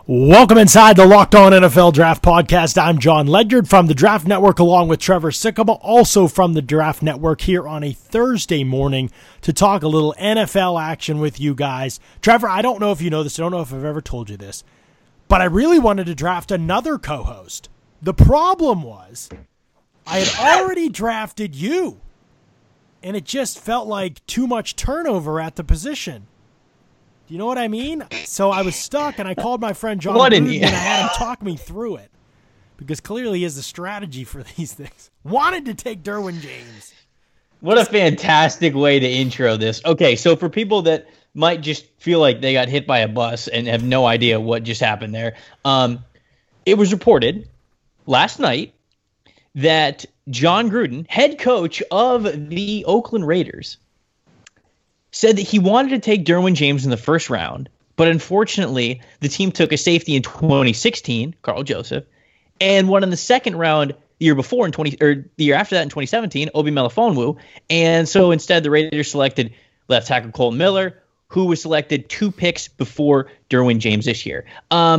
Welcome inside the Locked On NFL Draft Podcast. I'm John Ledyard from the Draft Network along with Trevor Sikkema, also from the Draft Network, here on a Thursday morning to talk a little NFL action with you guys. Trevor, I don't know if you know this. I don't know if I've ever told you this, but I really wanted to draft another co-host. The problem was I had already drafted you, and it just felt like too much turnover at the position. Do you know what I mean? So I was stuck, and I called my friend John Gruden, and I had him talk me through it. Because clearly he has a strategy for these things. Wanted to take Derwin James. What a fantastic way to intro this. Okay, so for people that might just feel like they got hit by a bus and have no idea what just happened there, it was reported last night that John Gruden, head coach of the Oakland Raiders, said that he wanted to take Derwin James in the first round, but unfortunately, the team took a safety in 2016, Carl Joseph, and one in the second round the year before the year after that in 2017, Obi Melifonwu, and so instead the Raiders selected left tackle Colton Miller, who was selected 2 picks before Derwin James this year.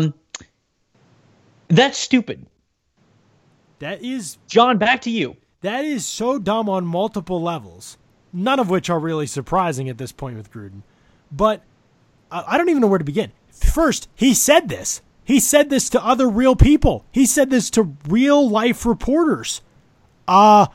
That's stupid. That is, John, back to you. That is so dumb on multiple levels. None of which are really surprising at this point with Gruden. But I don't even know where to begin. First, he said this. He said this to other real people. He said this to real-life reporters. Why?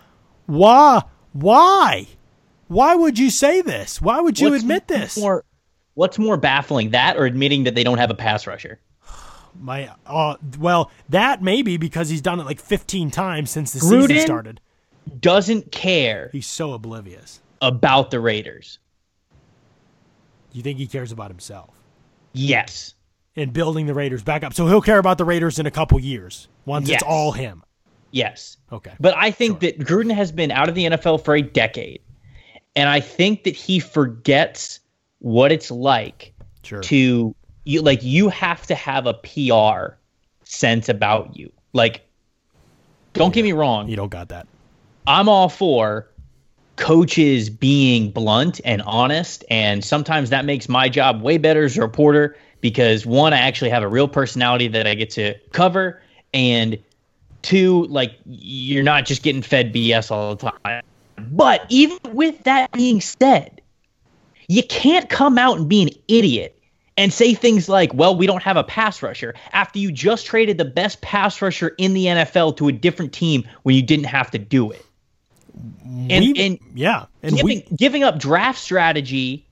Why would you say this? Why would you admit this? What's more baffling, that or admitting that they don't have a pass rusher? Well, that may be because he's done it like 15 times since the season started. Doesn't care. He's so oblivious about the Raiders. You think he cares about himself? Yes. And building the Raiders back up. So he'll care about the Raiders in a couple years once it's all him. Yes. Okay. But I think that Gruden has been out of the NFL for a decade. And I think that he forgets what it's like to you have to have a PR sense about you. Like, don't get me wrong. You don't got that. I'm all for coaches being blunt and honest, and sometimes that makes my job way better as a reporter because, one, I actually have a real personality that I get to cover, and two, like, you're not just getting fed BS all the time. But even with that being said, you can't come out and be an idiot and say things like, well, we don't have a pass rusher after you just traded the best pass rusher in the NFL to a different team when you didn't have to do it. Giving up draft strategy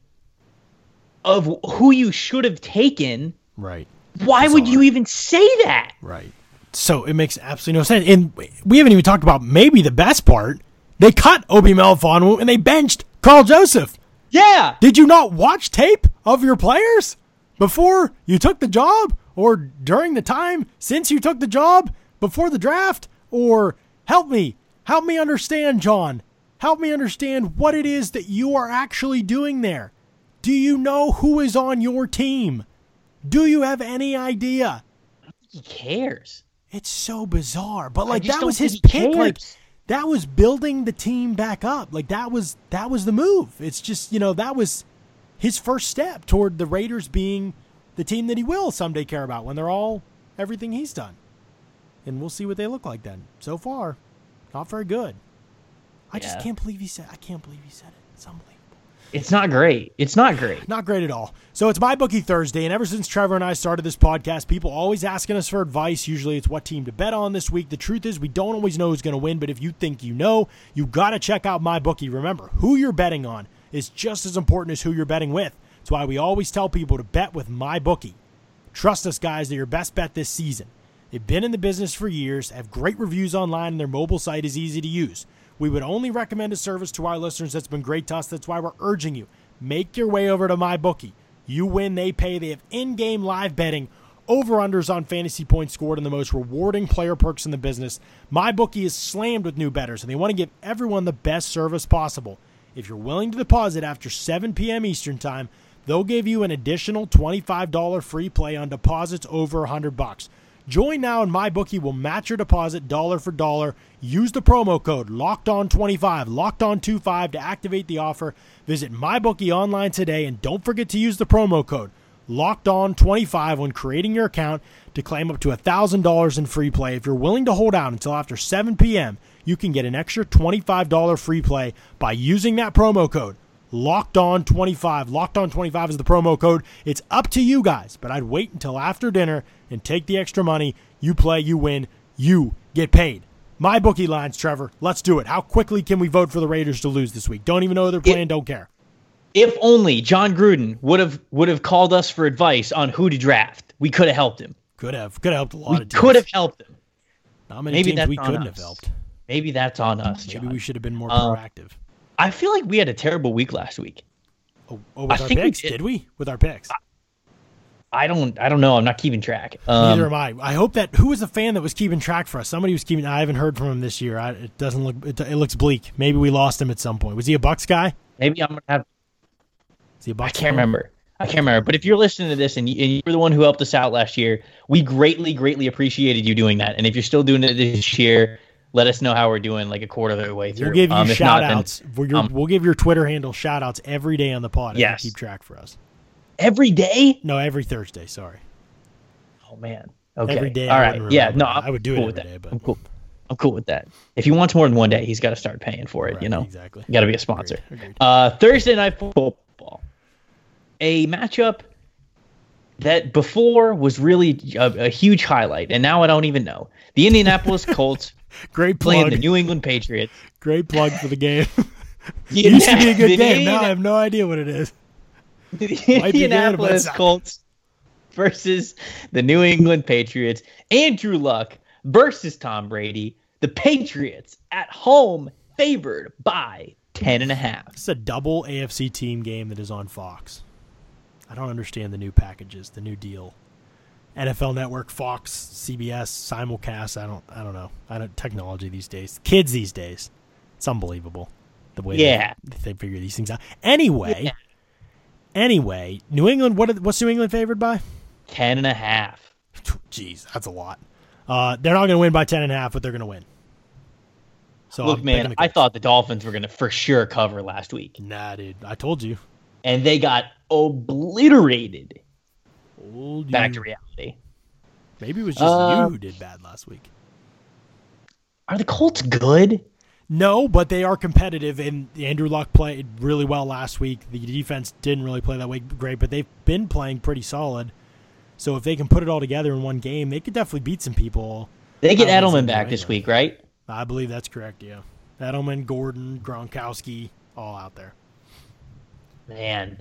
of who you should have taken. Right. Why would you even say that? Right. So it makes absolutely no sense. And we haven't even talked about maybe the best part. They cut Obi Melifonwu and they benched Carl Joseph. Yeah. Did you not watch tape of your players before you took the job or during the time since you took the job before the draft? Or help me understand, John. Help me understand what it is that you are actually doing there. Do you know who is on your team? Do you have any idea? He cares. It's so bizarre. But like that was his pick. Like that was building the team back up. Like that was the move. It's just, that was his first step toward the Raiders being the team that he will someday care about when they're all everything he's done. And we'll see what they look like then. So far, not very good. I just can't believe he said it. It's unbelievable. It's not great. Not great at all. So it's MyBookie Thursday, and ever since Trevor and I started this podcast, people always asking us for advice. Usually it's what team to bet on this week. The truth is we don't always know who's going to win, but if you think you know, you got to check out MyBookie. Remember, who you're betting on is just as important as who you're betting with. That's why we always tell people to bet with MyBookie. Trust us, guys. They're your best bet this season. They've been in the business for years, have great reviews online, and their mobile site is easy to use. We would only recommend a service to our listeners that's been great to us. That's why we're urging you. Make your way over to MyBookie. You win, they pay. They have in-game live betting, over-unders on fantasy points scored, and the most rewarding player perks in the business. MyBookie is slammed with new bettors, and they want to give everyone the best service possible. If you're willing to deposit after 7 p.m. Eastern Time, they'll give you an additional $25 free play on deposits over $100. Join now and MyBookie will match your deposit dollar for dollar. Use the promo code LOCKEDON25, LOCKEDON25 to activate the offer. Visit MyBookie online today and don't forget to use the promo code LOCKEDON25 when creating your account to claim up to $1,000 in free play. If you're willing to hold out until after 7 p.m., you can get an extra $25 free play by using that promo code. LOCKEDON25. LOCKEDON25 is the promo code. It's up to you guys, but I'd wait until after dinner and take the extra money. You play, you win, you get paid. My bookie lines, Trevor. Let's do it. How quickly can we vote for the Raiders to lose this week? Don't even know who they're playing, don't care. If only John Gruden would have called us for advice on who to draft, we could have helped him. Could have helped a lot of teams. Could have helped him. Not many teams we couldn't have helped. Maybe that's on us, John. Maybe we should have been more proactive. I feel like we had a terrible week last week. With our picks? Did we? With our picks? I don't know. I'm not keeping track. Neither am I. I hope that who was the fan that was keeping track for us? Somebody was keeping. I haven't heard from him this year. It doesn't look. It looks bleak. Maybe we lost him at some point. Was he a Bucks guy? Maybe I'm gonna have. Is he a Bucks? I can't remember. But if you're listening to this and you're the one who helped us out last year, we greatly appreciated you doing that. And if you're still doing it this year, let us know how we're doing like a quarter of the way through. We'll give you shout-outs. We'll give your Twitter handle shout-outs every day on the pod if you keep track for us. Every day? No, every Thursday. Sorry. Oh, man. Okay. Every day. All right. Yeah, no, I would do it every day. But I'm cool with that. If he wants more than one day, he's got to start paying for it, right, Exactly. You got to be a sponsor. Agreed. Thursday Night Football. A matchup that before was really a huge highlight, and now I don't even know. The Indianapolis Colts Great plug. playing the New England Patriots. Great plug for the game. It used to be a good game. Now I have no idea what it is. The Indianapolis Colts versus the New England Patriots. Andrew Luck versus Tom Brady. The Patriots at home favored by 10.5. It's a double AFC team game that is on Fox. I don't understand the new packages, the new deal. NFL Network, Fox, CBS, simulcast. I don't know. Technology these days. Kids these days. It's unbelievable the way they figure these things out. Anyway, New England, what's New England favored by? 10.5. Jeez, that's a lot. They're not going to win by 10.5, but they're going to win. So look, man, I thought the Dolphins were going to for sure cover last week. Nah, dude. I told you. And they got obliterated. Back to reality. Maybe it was just you who did bad last week. Are the Colts good? No, but they are competitive, and Andrew Luck played really well last week. The defense didn't really play that way great, but they've been playing pretty solid. So if they can put it all together in one game, they could definitely beat some people. They get Edelman back this week, right? I believe that's correct, yeah. Edelman, Gordon, Gronkowski, all out there. Man.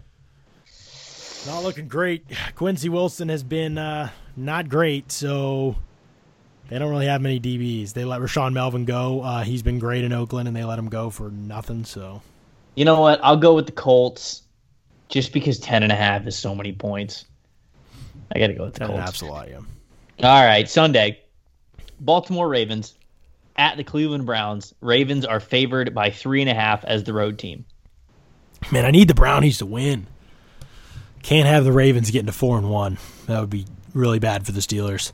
Not looking great. Quincy Wilson has been not great, so they don't really have many DBs. They let Rashawn Melvin go. He's been great in Oakland, and they let him go for nothing. So, you know what? I'll go with the Colts just because 10.5 is so many points. I got to go with the Colts. Absolutely, yeah. All right, Sunday. Baltimore Ravens at the Cleveland Browns. Ravens are favored by 3.5 as the road team. Man, I need the Brownies to win. Can't have the Ravens getting to 4-1. That would be really bad for the Steelers.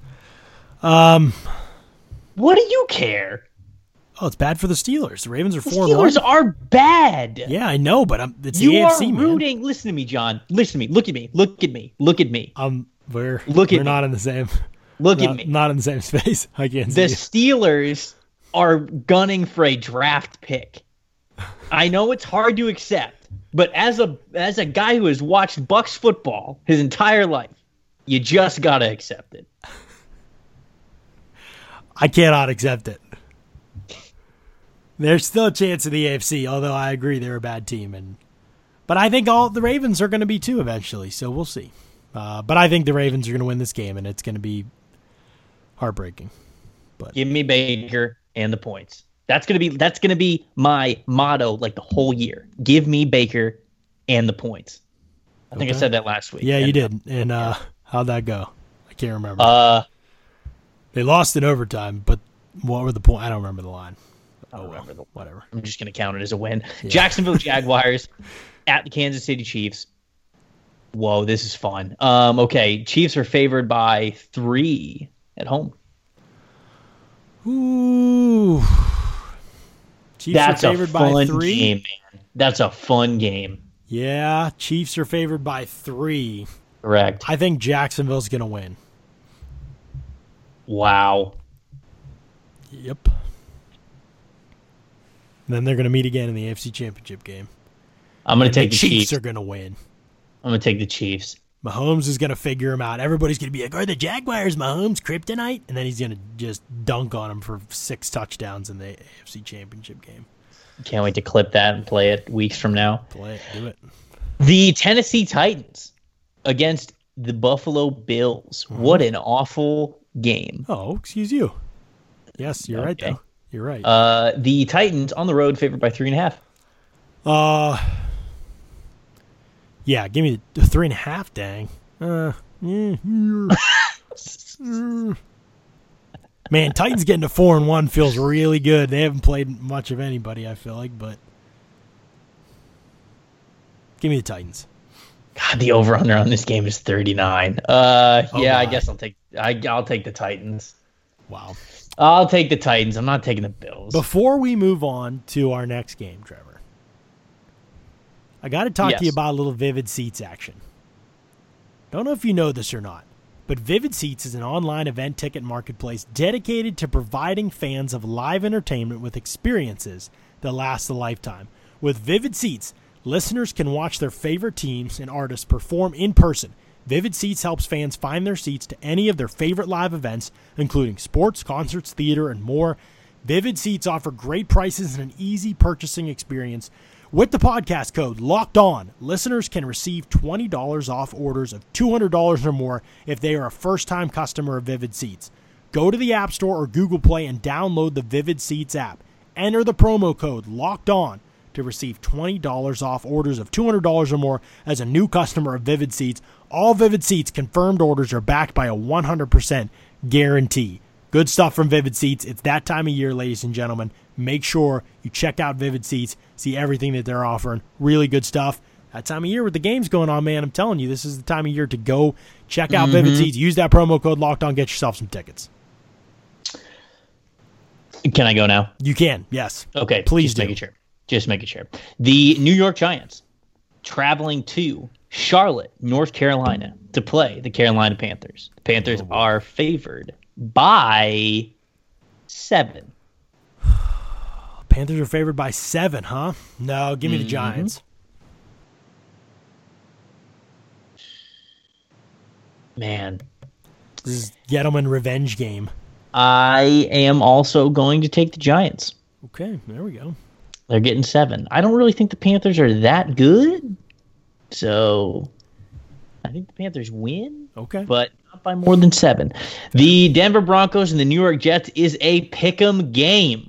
What do you care? Oh, it's bad for the Steelers. The Ravens are 4-1. The Steelers are bad. Yeah, I know, but it's you the AFC, are rooting. Man. Listen to me, John. Listen to me. Look at me. Look at me. Look at me. We're not in the same. Look at me. Not in the same space. I can't see. The Steelers are gunning for a draft pick. I know it's hard to accept, but as a guy who has watched Bucs football his entire life, you just gotta accept it. I cannot accept it. There's still a chance in the AFC, although I agree they're a bad team, but I think all the Ravens are going to be too eventually. So we'll see. But I think the Ravens are going to win this game, and it's going to be heartbreaking. But give me Baker and the points. That's gonna be my motto like the whole year. Give me Baker and the points. I think I said that last week. Yeah, you did. And how'd that go? I can't remember. They lost in overtime, but what were the points? I don't remember the line. I don't remember whatever. I'm just gonna count it as a win. Yeah. Jacksonville Jaguars at the Kansas City Chiefs. Whoa, this is fun. Okay, Chiefs are favored by 3 at home. Ooh. Chiefs That's are favored a fun by 3. Game, man. That's a fun game. Yeah, Chiefs are favored by 3. Correct. I think Jacksonville's going to win. Wow. Yep. And then they're going to meet again in the AFC Championship game. I'm going to take the Chiefs. Chiefs. Are going to win. I'm going to take the Chiefs. Mahomes is going to figure him out. Everybody's going to be like, are the Jaguars Mahomes kryptonite? And then he's going to just dunk on him for 6 touchdowns in the AFC Championship game. Can't wait to clip that and play it weeks from now. Play it. Do it. The Tennessee Titans against the Buffalo Bills. Mm-hmm. What an awful game. Oh, excuse you. Yes, you're right, though. You're right. The Titans on the road favored by 3.5. Yeah, give me the 3.5, dang. Man, Titans getting to 4-1 feels really good. They haven't played much of anybody, I feel like, but give me the Titans. God, the over/under on this game is 39. I guess I'll take the Titans. Wow. I'll take the Titans. I'm not taking the Bills. Before we move on to our next game, Trevor, I got to talk to you about a little Vivid Seats action. Don't know if you know this or not, but Vivid Seats is an online event ticket marketplace dedicated to providing fans of live entertainment with experiences that last a lifetime. With Vivid Seats, listeners can watch their favorite teams and artists perform in person. Vivid Seats helps fans find their seats to any of their favorite live events, including sports, concerts, theater, and more. Vivid Seats offer great prices and an easy purchasing experience. With the podcast code Locked On, listeners can receive $20 off orders of $200 or more if they are a first-time customer of Vivid Seats. Go to the App Store or Google Play and download the Vivid Seats app. Enter the promo code Locked On to receive $20 off orders of $200 or more as a new customer of Vivid Seats. All Vivid Seats confirmed orders are backed by a 100% guarantee. Good stuff from Vivid Seats. It's that time of year, ladies and gentlemen. Make sure you check out Vivid Seats, see everything that they're offering. Really good stuff. That time of year with the games going on, man, I'm telling you, this is the time of year to go check out Vivid Seats. Use that promo code Locked On, get yourself some tickets. Can I go now? You can, yes. Okay, please just make it sure. The New York Giants traveling to Charlotte, North Carolina to play the Carolina Panthers. The Panthers are favored by 7. Panthers are favored by 7, huh? No, give me the Giants. Man. This is Gettleman revenge game. I am also going to take the Giants. Okay, there we go. They're getting 7. I don't really think the Panthers are that good. So I think the Panthers win. Okay. But not by more than 7. The Denver Broncos and the New York Jets is a pick'em game.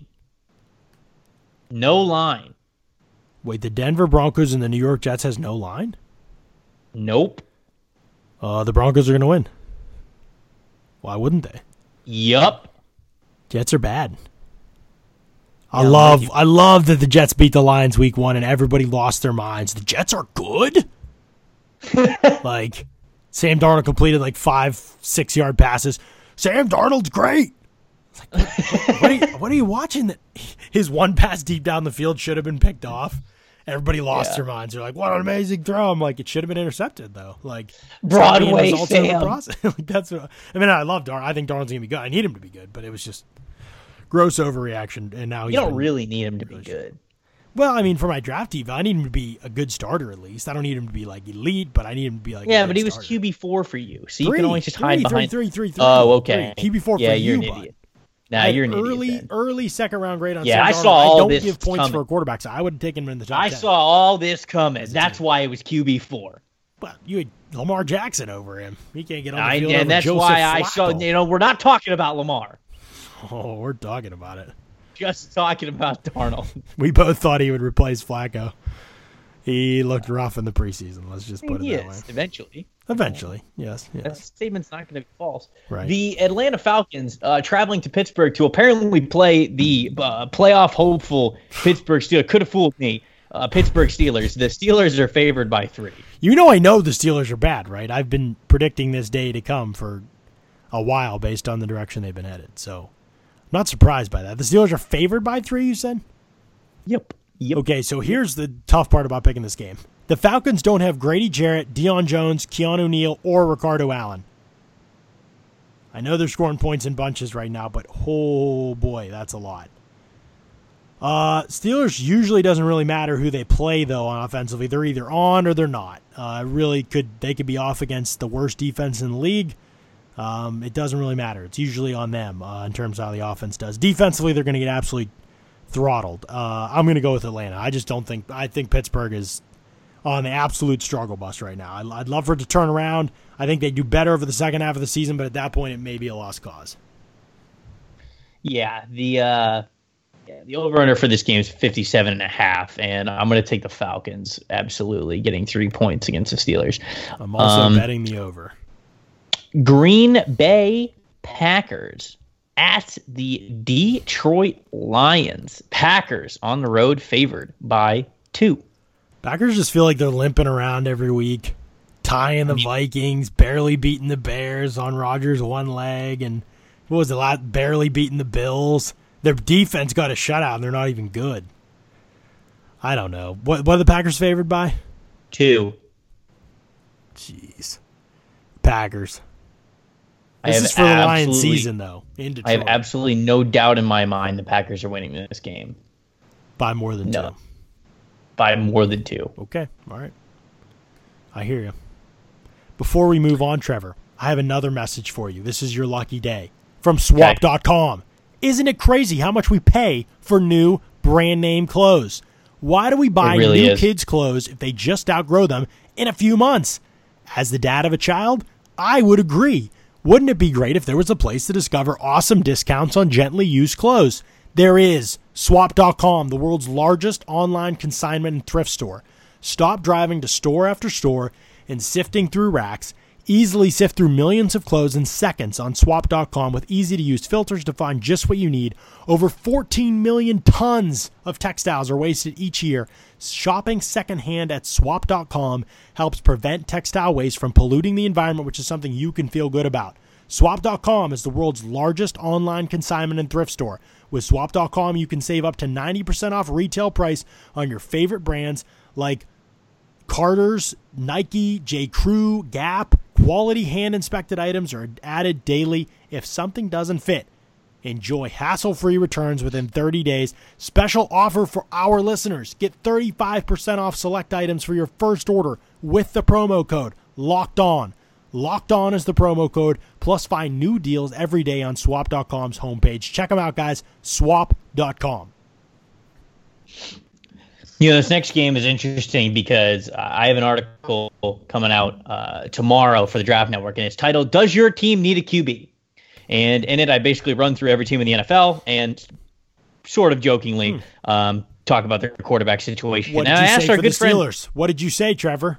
No line. Wait, the Denver Broncos and the New York Jets has no line? Nope. The Broncos are going to win. Why wouldn't they? Yup. Jets are bad. I love that the Jets beat the Lions week 1 and everybody lost their minds. The Jets are good? Like, Sam Darnold completed like 5-6 yard passes. Sam Darnold's great. Like, what are you watching? That his one pass deep down the field should have been picked off. Everybody lost their minds. They're like, "What an amazing throw!" I'm like, it should have been intercepted though. Like Broadway Sam. Like, that's what, I mean. I love Darnold. I think Darnold's gonna be good. I need him to be good, but it was just gross overreaction. And now you don't really need him to be good. Well, I mean, for my draft team, I need him to be a good starter at least. I don't need him to be like elite, but I need him to be like but he was starter. QB4 for you, so you can always just hide behind. Three. Oh, okay. QB4 for you. You're an idiot. Nah, you're an idiot. Early second round grade on Sam Darnold. I saw all I don't this give points coming. for a quarterback, so I would have taken him in the top 10. I saw all this coming. That's why it was QB4. But you had Lamar Jackson over him. He can't get on the field. And that's Joseph why I Flacco. saw. We're not talking about Lamar. Oh, we're talking about it. Just talking about Darnold. We both thought he would replace Flacco. He looked rough in the preseason. Let's just put it that way. Eventually, yes. That statement's not going to be false. Right. The Atlanta Falcons traveling to Pittsburgh to apparently play the playoff hopeful Pittsburgh Steelers. Could have fooled me. Pittsburgh Steelers. The Steelers are favored by 3. I know the Steelers are bad, right? I've been predicting this day to come for a while based on the direction they've been headed. So I'm not surprised by that. The Steelers are favored by 3, you said? Yep. Okay, so here's the tough part about picking this game. The Falcons don't have Grady Jarrett, Deion Jones, Keanu Neal, or Ricardo Allen. I know they're scoring points in bunches right now, but oh boy, that's a lot. Steelers usually doesn't really matter who they play, though, on offensively. They're either on or they're not. They could be off against the worst defense in the league. It doesn't really matter. It's usually on them in terms of how the offense does. Defensively, they're going to get absolutely throttled. I'm going to go with Atlanta. I think Pittsburgh is on the absolute struggle bus right now. I'd love for it to turn around. I think they do better over the second half of the season, but at that point, it may be a lost cause. Yeah, the over-under for this game is 57.5, and I'm going to take the Falcons, absolutely, getting 3 points against the Steelers. I'm also betting the over. Green Bay Packers at the Detroit Lions. Packers on the road favored by 2. Packers just feel like they're limping around every week, tying the Vikings, barely beating the Bears on Rodgers' one leg, and what was the barely beating the Bills. Their defense got a shutout, and they're not even good. I don't know. What are the Packers favored by? 2. Jeez. Packers. This is for the Lions season, though, in Detroit. I have absolutely no doubt in my mind the Packers are winning this game. By more than 2. By more than 2. Okay. All right. I hear you. Before we move on, Trevor, I have another message for you. This is your lucky day from swap.com. Isn't it crazy how much we pay for new brand name clothes? Why do we buy new kids' clothes if they just outgrow them in a few months? As the dad of a child, I would agree. Wouldn't it be great if there was a place to discover awesome discounts on gently used clothes? There is. Swap.com, the world's largest online consignment and thrift store. Stop driving to store after store and sifting through racks. Easily sift through millions of clothes in seconds on Swap.com with easy-to-use filters to find just what you need. Over 14 million tons of textiles are wasted each year. Shopping secondhand at Swap.com helps prevent textile waste from polluting the environment, which is something you can feel good about. Swap.com is the world's largest online consignment and thrift store. With Swap.com, you can save up to 90% off retail price on your favorite brands like Carter's, Nike, J. Crew, Gap. Quality hand-inspected items are added daily. If something doesn't fit, enjoy hassle-free returns within 30 days. Special offer for our listeners. Get 35% off select items for your first order with the promo code LOCKEDON. Locked On is the promo code. Plus, find new deals every day on Swap.com's homepage. Check them out, guys. Swap.com. This next game is interesting because I have an article coming out tomorrow for the Draft Network, and it's titled, Does Your Team Need a QB? And in it, I basically run through every team in the NFL and sort of jokingly talk about their quarterback situation. What did you say for the Steelers? What did you say, Trevor?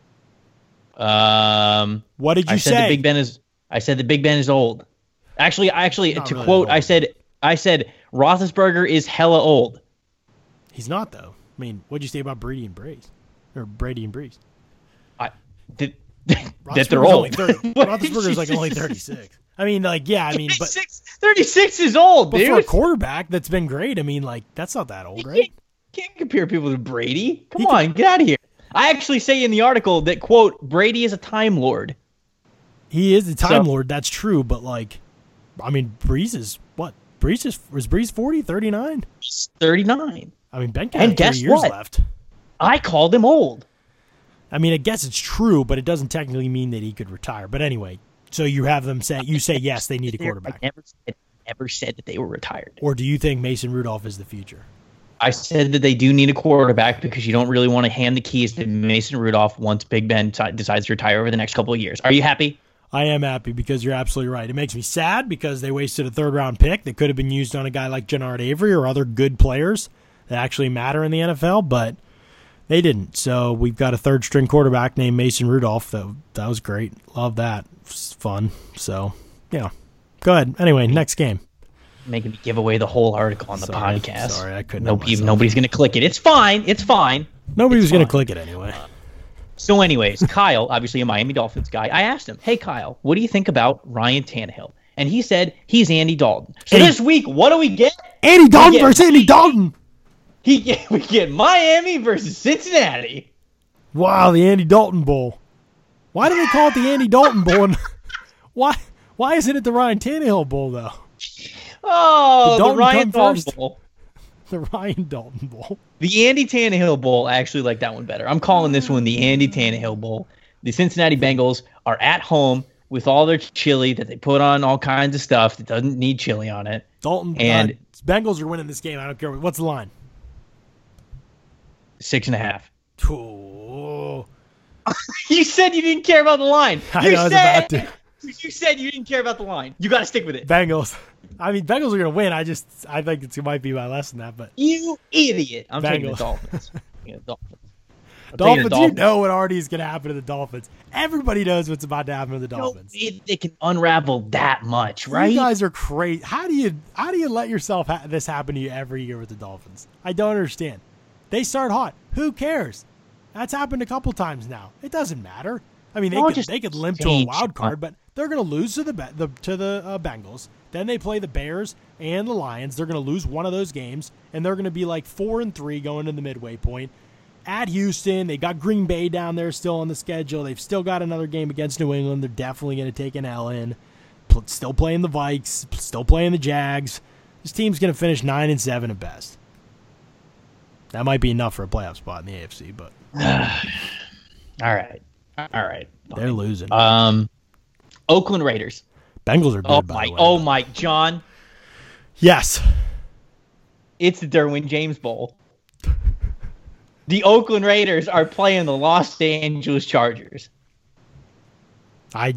What did you say? I said the Big Ben is old. Actually, Not to really quote, old. I said Roethlisberger is hella old. He's not, though. I mean, what'd you say about Brady and Breeze? Or Brady and Breeze? That they're old. Roethlisberger's like only 36. I mean, like, yeah, I mean, but 36 is old, but dude. for a quarterback that's been great, I mean, like, that's not that old, right? Can't compare people to Brady. Come on, get out of here. I actually say in the article that, quote, Brady is a Time Lord. He is a Time Lord, that's true, but, like, I mean, Breeze is what? Was Breeze 40, 39? He's 39. I mean, Ben had 3 years left. I called him old. I mean, I guess it's true, but it doesn't technically mean that he could retire. But anyway, so you have them say, yes, they need a quarterback. I never said that they were retired. Or do you think Mason Rudolph is the future? I said that they do need a quarterback because you don't really want to hand the keys to Mason Rudolph once Big Ben decides to retire over the next couple of years. Are you happy? I am happy because you're absolutely right. It makes me sad because they wasted a third-round pick that could have been used on a guy like Jannard Avery or other good players that actually matter in the NFL, but they didn't. So we've got a third-string quarterback named Mason Rudolph. That was great. Love that. It's fun. So, yeah. Go ahead. Anyway, next game. Making me give away the whole article on the podcast. Sorry, I couldn't. Nobody's going to click it. It's fine. Nobody was going to click it anyway. So anyways, Kyle, obviously a Miami Dolphins guy, I asked him, hey, Kyle, what do you think about Ryan Tannehill? And he said he's Andy Dalton. So this week, what do we get? Andy Dalton versus Andy Dalton. We get Miami versus Cincinnati. Wow, the Andy Dalton Bowl. Why do they call it the Andy Dalton Bowl? And why isn't it the Ryan Tannehill Bowl, though? Oh, the Ryan Dalton Bowl. The Ryan Dalton Bowl. The Andy Tannehill Bowl, I actually like that one better. I'm calling this one the Andy Tannehill Bowl. The Cincinnati Bengals are at home with all their chili that they put on all kinds of stuff that doesn't need chili on it. Dalton and Bengals are winning this game. I don't care. What's the line? 6.5. Oh. You said you didn't care about the line. I was about to. You said you didn't care about the line. You got to stick with it. Bengals. I mean, Bengals are going to win. I think it might be by less than that. But you idiot. I'm Bengals. taking the Dolphins. Dolphins, you know what already is going to happen to the Dolphins. Everybody knows what's about to happen to the Dolphins. They can unravel that much, right? You guys are crazy. How do you let yourself this happen to you every year with the Dolphins? I don't understand. They start hot. Who cares? That's happened a couple times now. It doesn't matter. I mean, they could limp to a wild card, but they're going to lose to the Bengals. Then they play the Bears and the Lions. They're going to lose one of those games, and they're going to be like 4-3 going to the midway point. At Houston, they got Green Bay down there still on the schedule. They've still got another game against New England. They're definitely going to take an L in. Still playing the Vikes. Still playing the Jags. This team's going to finish 9-7 at best. That might be enough for a playoff spot in the AFC, but all right. They're losing. Oakland Raiders. Bengals are good, by the way. Oh, my, John. Yes. It's the Derwin James Bowl. The Oakland Raiders are playing the Los Angeles Chargers. I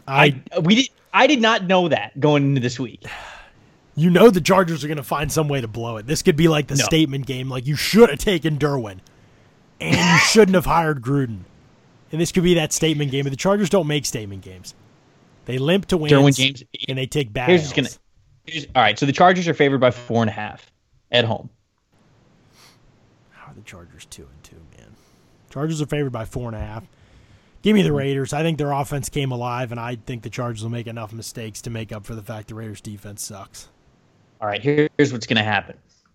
did not know that going into this week. You know the Chargers are going to find some way to blow it. This could be like the statement game. Like, you should have taken Derwin, and you shouldn't have hired Gruden. And this could be that statement game. But the Chargers don't make statement games. They limp to wins, Derwin James, and they take bad L's. All right, so the Chargers are favored by 4.5 at home. How are the Chargers 2-2, man? Chargers are favored by 4.5. Give me the Raiders. I think their offense came alive, and I think the Chargers will make enough mistakes to make up for the fact the Raiders' defense sucks. All right, here's what's going to happen.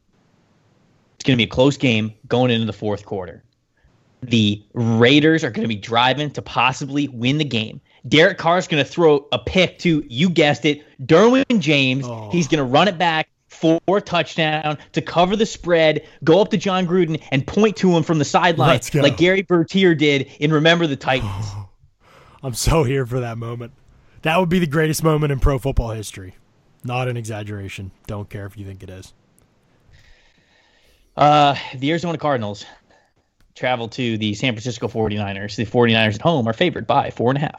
It's going to be a close game going into the fourth quarter. The Raiders are going to be driving to possibly win the game. Derek Carr is going to throw a pick to, you guessed it, Derwin James. Oh. He's going to run it back for a touchdown to cover the spread, go up to John Gruden, and point to him from the sideline like Gary Bertier did in Remember the Titans. Oh, I'm so here for that moment. That would be the greatest moment in pro football history. Not an exaggeration. Don't care if you think it is. The Arizona Cardinals travel to the San Francisco 49ers. The 49ers at home are favored by 4.5.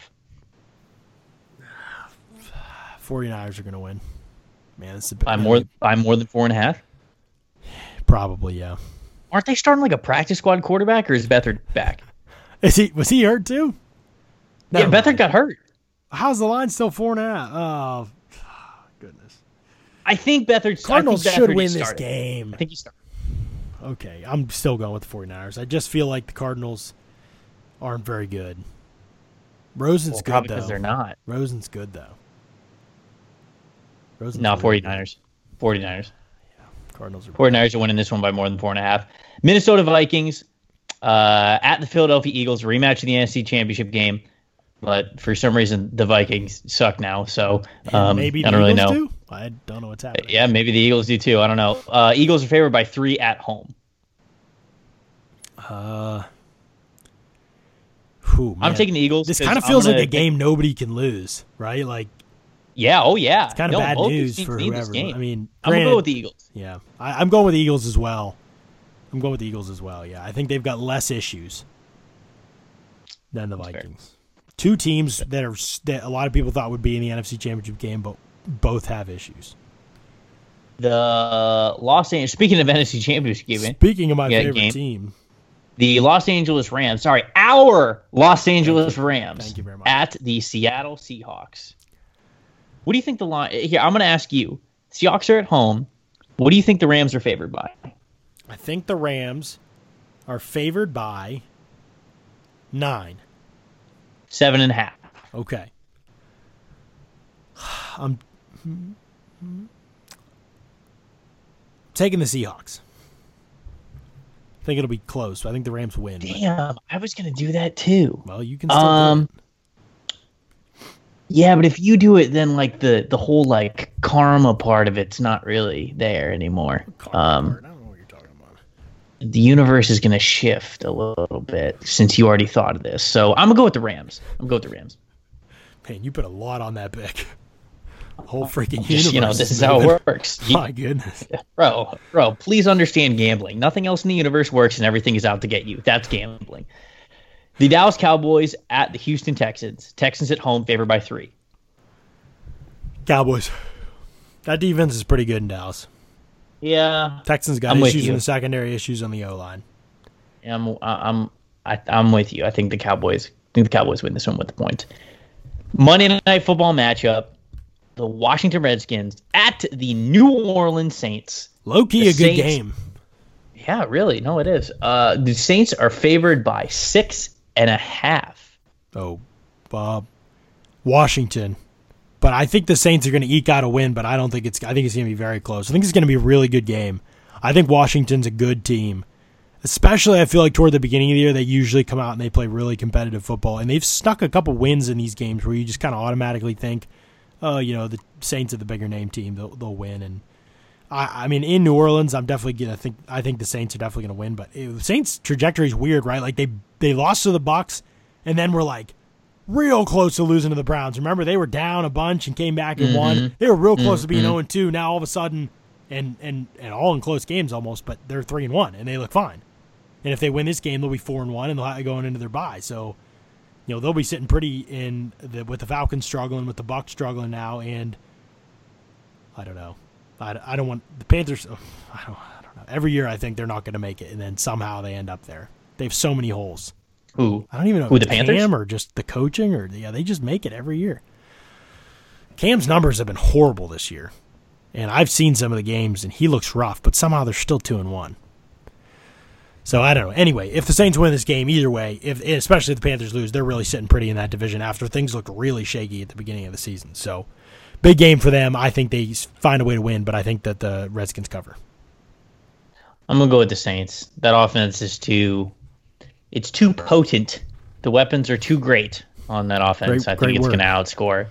49ers are going to win. Man, it's by more than 4.5? Probably, yeah. Aren't they starting like a practice squad quarterback, or is Beathard back? Was he hurt too? Yeah, Beathard got hurt. How's the line still 4.5? Oh, goodness. I think Cardinals should win this game. I think he started. Okay, I'm still going with the 49ers. I just feel like the Cardinals aren't very good. Rosen's good, though. Because they're not. Rosen's good, though. No, 49ers. 49ers. Yeah, Cardinals are 49ers are winning this one by more than 4.5. Minnesota Vikings at the Philadelphia Eagles, rematch of the NFC Championship game. But for some reason, the Vikings suck now. So maybe I don't really know. Do? I don't know what's happening. Yeah, maybe the Eagles do too. I don't know. Eagles are favored by 3 at home. I'm taking the Eagles. This kind of feels like a game nobody can lose, right? Like, yeah, oh yeah. It's kind of bad news for whoever. I mean, I'm going to go with the Eagles. Yeah, I'm going with the Eagles as well. Yeah, I think they've got less issues than the Vikings. Fair. Two teams that a lot of people thought would be in the NFC Championship game, but both have issues. Speaking of NFC Championship game. Speaking of my favorite team. The Los Angeles Rams. Our Los Angeles Rams. Thank you very much. At the Seattle Seahawks. What do you think the line... Here, I'm going to ask you. Seahawks are at home. What do you think the Rams are favored by? I think the Rams are favored by 9. 7.5. Okay. I'm taking the Seahawks. I think it'll be close. I think the Rams win. Damn, I was going to do that too. Well, you can still do it. Yeah, but if you do it, then like the whole like karma part of it's not really there anymore. I don't know what you're talking about. The universe is going to shift a little bit since you already thought of this. So I'm gonna go with the Rams. Man, you put a lot on that pick. Whole freaking universe. This is how it works. My goodness. Bro, please understand gambling. Nothing else in the universe works and everything is out to get you. That's gambling. The Dallas Cowboys at the Houston Texans. Texans at home, favored by 3. Cowboys. That defense is pretty good in Dallas. Yeah. Texans got issues in the secondary, issues on the O-line. Yeah, I'm with you. I think the Cowboys win this one with the point. Monday Night Football matchup. The Washington Redskins at the New Orleans Saints. Low-key a good game. Yeah, really. No, it is. The Saints are favored by 6.5. Oh, Washington. But I think the Saints are going to eke out a win, but I think it's going to be very close. I think it's going to be a really good game. I think Washington's a good team. Especially, I feel like toward the beginning of the year, they usually come out and they play really competitive football. And they've snuck a couple wins in these games where you just kind of automatically think, the Saints are the bigger name team. They'll win. And I mean, in New Orleans, I'm definitely going to think. I think the Saints are definitely going to win. But the Saints' trajectory is weird, right? Like they lost to the Bucs, and then were like real close to losing to the Browns. Remember, they were down a bunch and came back and won. They were real close to being 0-2. Now all of a sudden, and all in close games almost, but they're 3-1 and they look fine. And if they win this game, they'll be 4-1 and they'll have going into their bye. So, they'll be sitting pretty with the Falcons struggling, with the Bucs struggling now, and I don't know. I don't want the Panthers. I don't know. Every year I think they're not going to make it, and then somehow they end up there. They have so many holes. Who? I don't even know. Who, the Panthers? Cam or just the coaching, they just make it every year. Cam's numbers have been horrible this year, and I've seen some of the games, and he looks rough, but somehow they're still 2-1. So I don't know. Anyway, if the Saints win this game, either way, especially if the Panthers lose, they're really sitting pretty in that division after things looked really shaky at the beginning of the season. So big game for them. I think they find a way to win, but I think that the Redskins cover. I'm gonna go with the Saints. That offense is too potent. The weapons are too great on that offense. I think it's going to outscore.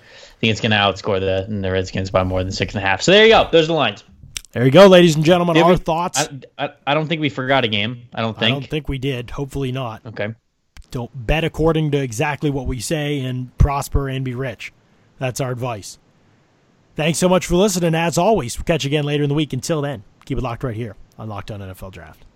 the Redskins by more than 6.5. So there you go. Those are the lines. There you go, ladies and gentlemen. Our thoughts. I don't think we forgot a game. I don't think we did. Hopefully not. Okay. Don't bet according to exactly what we say and prosper and be rich. That's our advice. Thanks so much for listening. As always, we'll catch you again later in the week. Until then, keep it locked right here on Locked On NFL Draft.